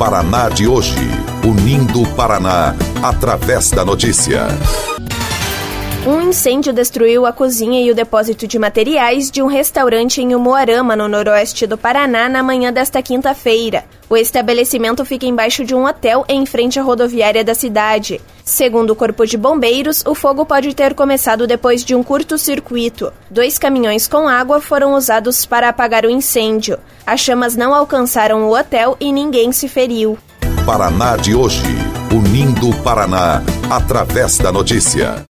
Paraná de hoje, unindo o Paraná através da notícia. Um incêndio destruiu a cozinha e o depósito de materiais de um restaurante em Umuarama, no noroeste do Paraná, na manhã desta quinta-feira. O estabelecimento fica embaixo de um hotel em frente à rodoviária da cidade. Segundo o Corpo de Bombeiros, o fogo pode ter começado depois de um curto-circuito. 2 caminhões com água foram usados para apagar o incêndio. As chamas não alcançaram o hotel e ninguém se feriu. Paraná de hoje, unindo o Paraná através da notícia.